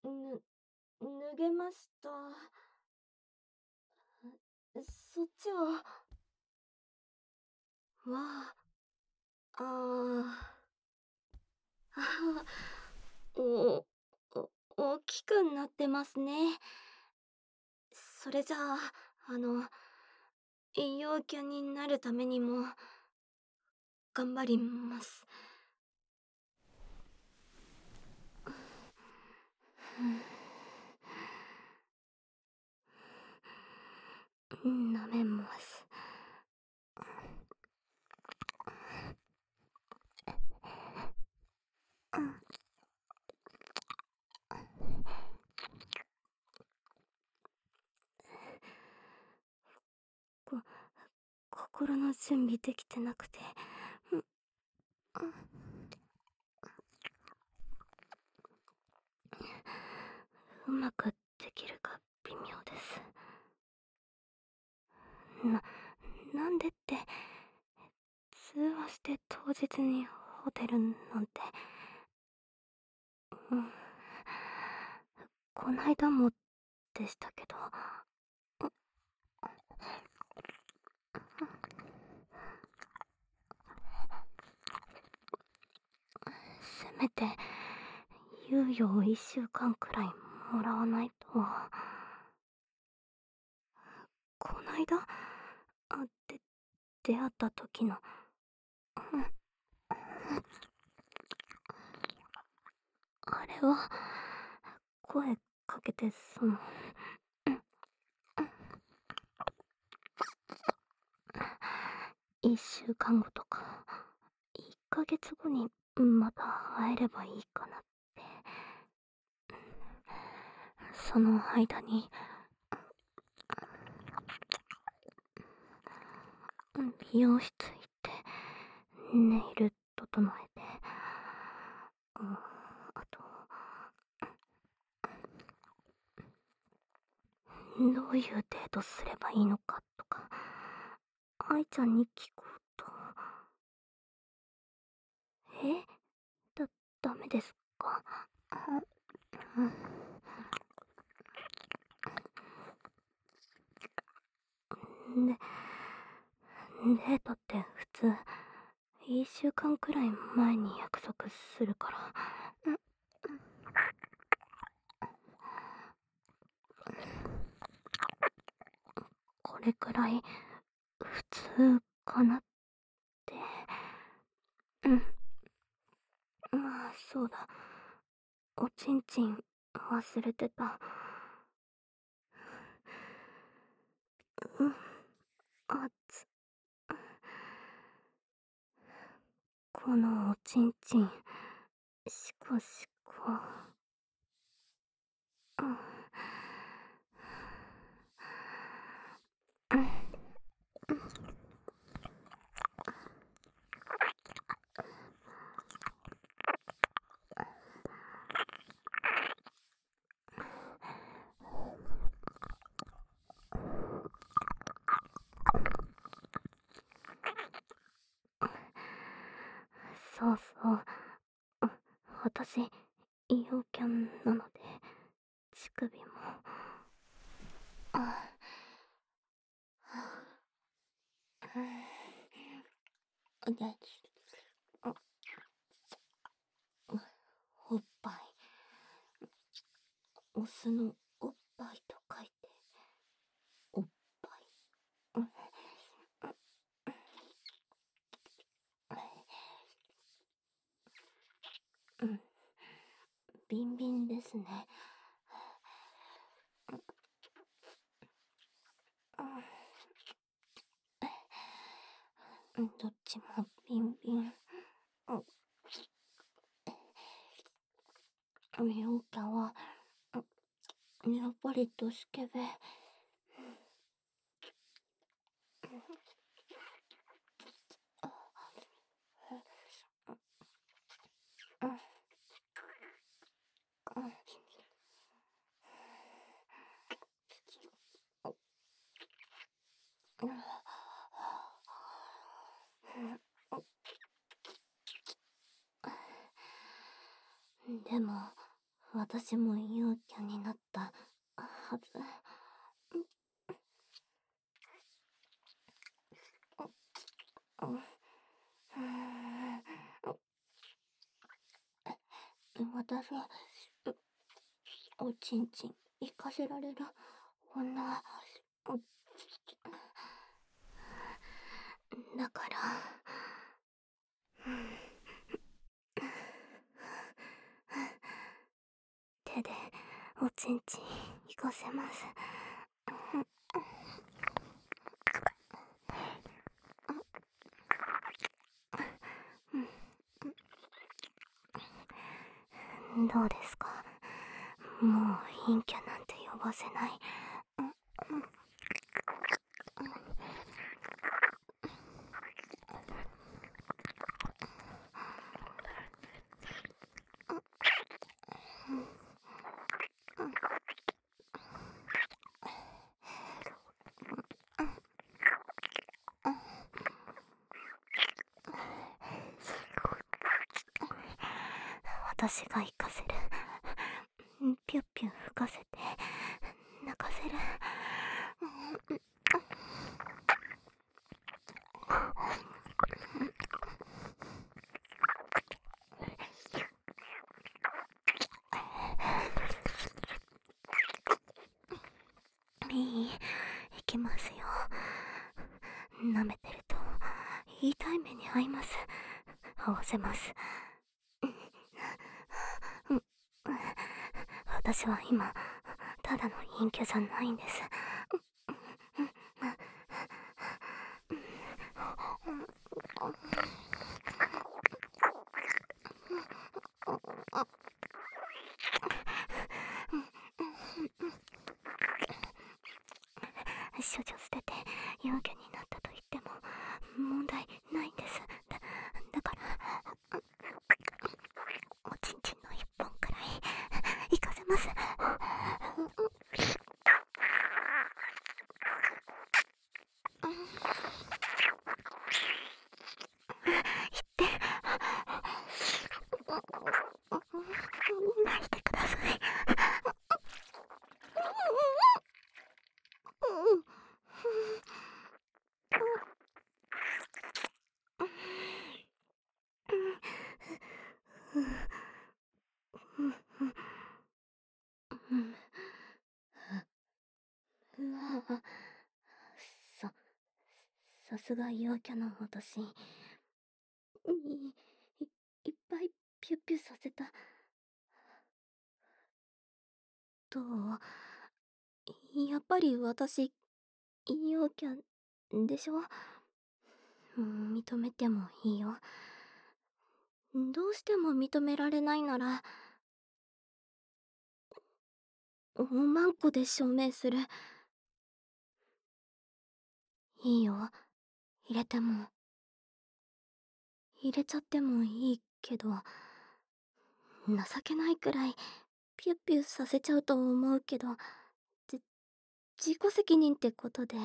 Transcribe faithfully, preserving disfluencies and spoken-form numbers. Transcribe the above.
ぬ、脱げました。そっちは？わあ、ああ、ああ、お、お、大きくなってますね。それじゃあ、あの、陽キャになるためにも、頑張ります。舐めます。こ、心の準備できてなくて。うまくできるか微妙です。な、なんでって、通話して当日にホテルなんて。うん。こないだもでしたけど。せめて、猶予を一週間くらいもらわないと。こないだ、あ、で、出会った時の。あれは、声かけて、その、一週間後とか、一ヶ月後にまた会えればいいかなって。その間に、美容室行って、ネイル整えて、うん、あと、どういうデートすればいいのかとか、愛ちゃんに聞こうと。え？だ、ダメですか？うん。で、デートって普通、一週間くらい前に約束するから。これくらい、普通かなって。うん。まあ、そうだ。おちんちん、忘れてた。うん。あつ。このおちんちん、しこしこ。うん。うん。そうそう。私、陽キャンなので、乳首も。あ、うん。で、おっぱい。オスのおっぱいと書いて、おっぱい。うん。うん。ビンビンですね。うん。どっちもビンビン。うん。陽キャは、やっぱりドスケベ。でも、 私も陽キャになったはず。うーん、私、おちんちん行かせられる女、だから、手でおちんちん行かせます。どうですか？もう陰キャなんて呼ばせない。私が行かせる。ピュッピュ吹かせて泣かせる。いい、行きますよ。舐めてると痛い目に遭います。合わせます。私は今ただの陰キャじゃないんです。処女捨てて陽キャになったと言っても問題ないんです。だ、だからおちんちんの一本くらい行かせます。言って泣いてください。うわ、さ、さすが陽キャの私。い、い、いっぱいピュッピュさせた。どう？やっぱり私、陽キャでしょ？認めてもいいよ。どうしても認められないなら、おまんこで証明する。いいよ。入れても。入れちゃってもいいけど、情けないくらいピュッピュさせちゃうと思うけど、じ、自己責任ってことで。